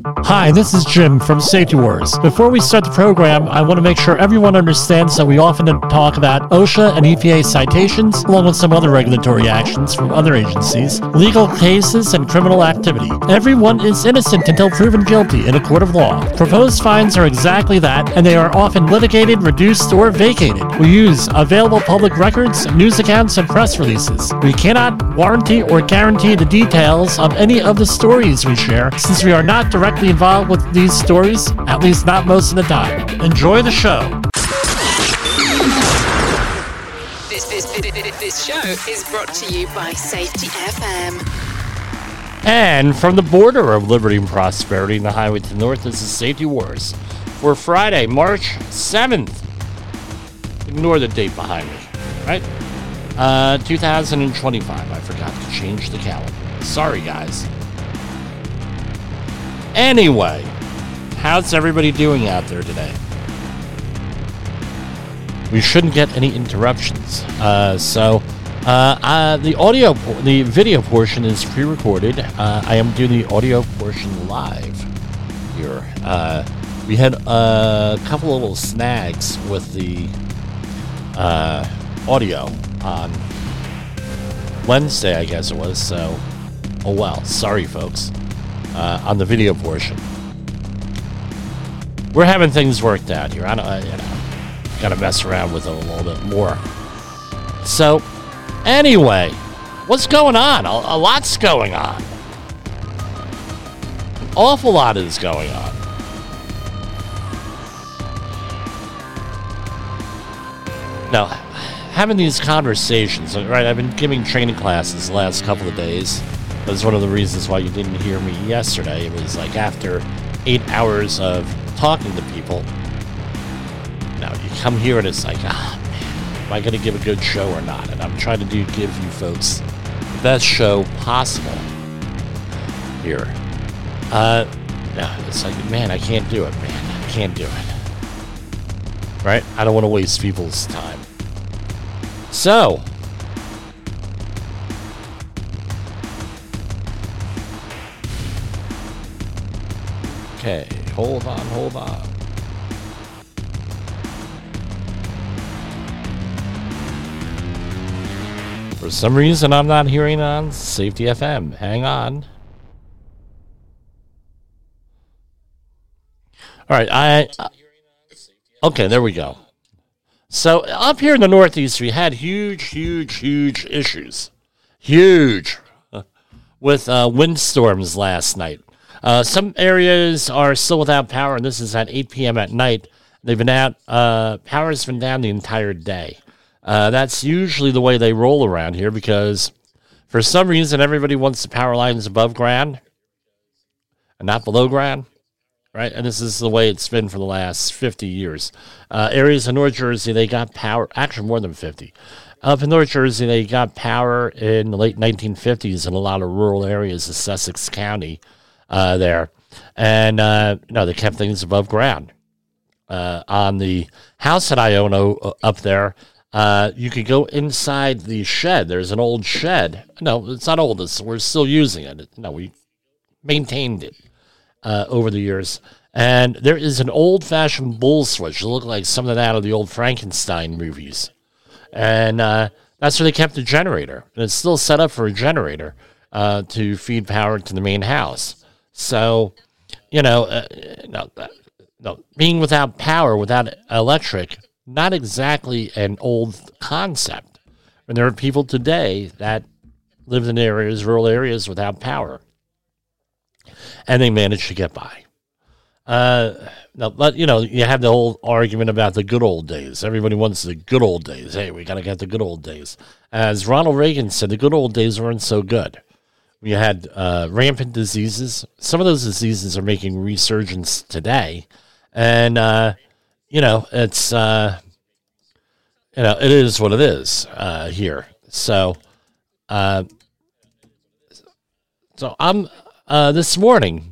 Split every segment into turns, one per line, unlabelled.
Hi, this is Jim from Safety Wars. Before we start the program, I want to make sure everyone understands that we often talk about OSHA and EPA citations, along with some other regulatory actions from other agencies, legal cases, and criminal activity. Everyone is innocent until proven guilty in a court of law. Proposed fines are exactly that, and they are often litigated, reduced, or vacated. We use available public records, news accounts, and press releases. We cannot warranty or guarantee the details of any of the stories we share, since we are not directly involved with these stories, at least not most of the time. Enjoy the show.
This show is brought to you by Safety FM.
And from the border of liberty and prosperity in the highway to the north, this is Safety Wars for Friday, March 7th. Ignore the date behind me, right? 2025. I forgot to change the calendar. Sorry, guys. Anyway, how's everybody doing out there today? We shouldn't get any interruptions. The video portion is pre-recorded. I am doing the audio portion live here. We had a couple little snags with the audio on Wednesday, I guess it was. So, oh well. Sorry, folks. On the video portion, we're having things worked out here. I don't, gotta mess around with it a little bit more. So, anyway, what's going on? A lot's going on. An awful lot is going on. Now, having these conversations, right? I've been giving training classes the last couple of days. That's one of the reasons why you didn't hear me yesterday. It was like after 8 hours of talking to people. Now you come here and it's like, man, am I going to give a good show or not? And I'm trying to give you folks the best show possible here. It's like, man, I can't do it, man. I can't do it. Right? I don't want to waste people's time. So, okay, hold on. For some reason, I'm not hearing on Safety FM. Hang on. All right, okay, there we go. So, up here in the Northeast, we had huge issues. Huge. With windstorms last night. Some areas are still without power, and this is at 8 p.m. at night. They've been out. Power's been down the entire day. That's usually the way they roll around here because for some reason everybody wants the power lines above ground and not below ground, right? And this is the way it's been for the last 50 years. Areas in North Jersey, they got power, actually more than 50. Up in North Jersey, they got power in the late 1950s in a lot of rural areas of Sussex County. There, and they kept things above ground. On the house that I own up there, you could go inside the shed. There's an old shed. No, it's not old. We're still using it. No, we maintained it over the years. And there is an old-fashioned bull switch. It looked like something out of the old Frankenstein movies. And that's where they kept the generator. And it's still set up for a generator to feed power to the main house. So, being without power, without electric, not exactly an old concept. And there are people today that live in areas, rural areas, without power. And they manage to get by. But, you have the whole argument about the good old days. Everybody wants the good old days. Hey, we got to get the good old days. As Ronald Reagan said, the good old days weren't so good. We had rampant diseases. Some of those diseases are making resurgence today. And, it's, it is what it is here. So I'm, this morning,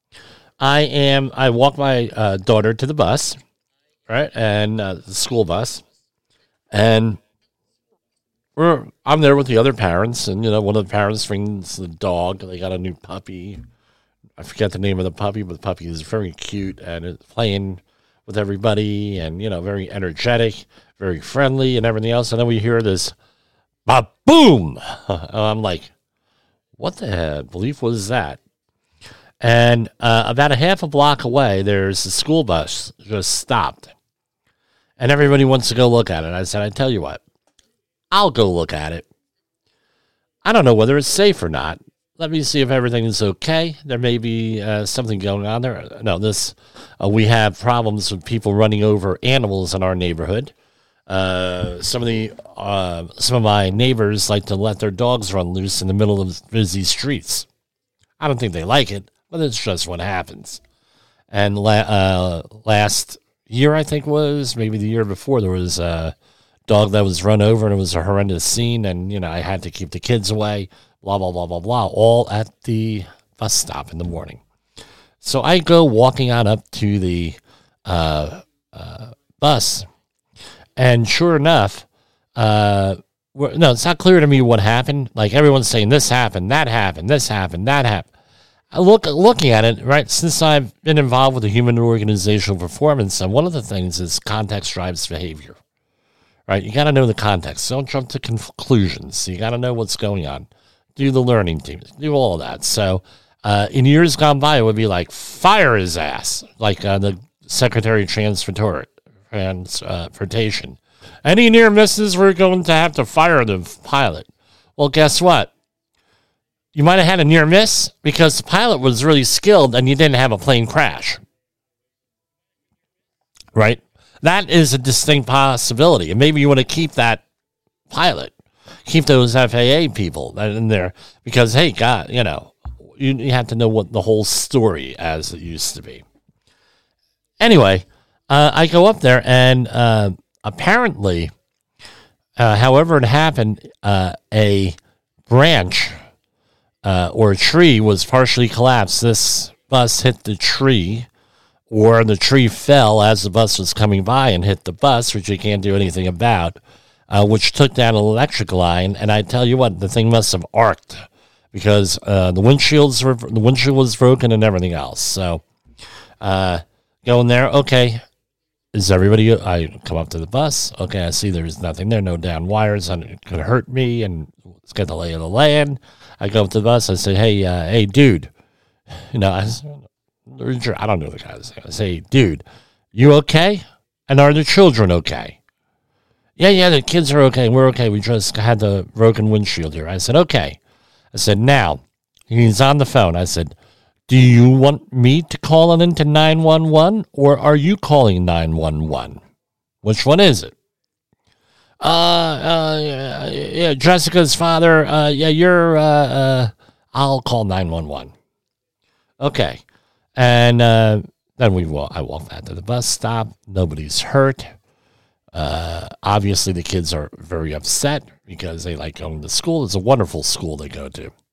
I walked my daughter to the bus, right? And the school bus. And I'm there with the other parents, and one of the parents brings the dog. They got a new puppy, I forget the name of the puppy, but the puppy is very cute and it's playing with everybody and, very energetic, very friendly and everything else. And then we hear this, boom. I'm like, what the belief was that? And about a half a block away, there's a school bus just stopped. And everybody wants to go look at it. I said, I tell you what, I'll go look at it. I don't know whether it's safe or not. Let me see if everything is okay. There may be something going on there. No, we have problems with people running over animals in our neighborhood. Some of my neighbors like to let their dogs run loose in the middle of busy streets. I don't think they like it, but it's just what happens. And last year, I think maybe the year before, there was a dog that was run over, and it was a horrendous scene, and, I had to keep the kids away, blah, blah, blah, blah, blah, all at the bus stop in the morning. So I go walking on up to the bus, and sure enough, it's not clear to me what happened. Like, everyone's saying this happened, that happened, this happened, that happened. Looking at it, right, since I've been involved with the human organizational performance, and one of the things is context drives behavior, right? You got to know the context. Don't jump to conclusions. You got to know what's going on. Do the learning teams. Do all of that. So in years gone by, it would be like, fire his ass, like the Secretary of Transportation. Any near misses, we're going to have to fire the pilot. Well, guess what? You might have had a near miss because the pilot was really skilled and you didn't have a plane crash. Right? That is a distinct possibility. And maybe you want to keep that pilot, keep those FAA people in there because, hey, God, you have to know what the whole story as it used to be. Anyway, I go up there and apparently, however it happened, a branch or a tree was partially collapsed. This bus hit the tree, or the tree fell as the bus was coming by and hit the bus, which you can't do anything about, which took down an electric line. And I tell you what, the thing must have arced because the windshield was broken and everything else. So going there, okay. Is everybody? I come up to the bus. Okay, I see there's nothing there, no down wires, and it could hurt me. And let's get the lay of the land. I go up to the bus. I say, hey, dude. I don't know the guy's name. I say, dude, you okay? And are the children okay? Yeah, the kids are okay. We're okay. We just had the broken windshield here. I said, okay. I said, now, he's on the phone. I said, do you want me to call it into 911 or are you calling 911? Which one is it? Yeah, Jessica's father. I'll call 911. Okay. And then I walk back to the bus stop. Nobody's hurt. Obviously, the kids are very upset because they like going to school. It's a wonderful school they go to.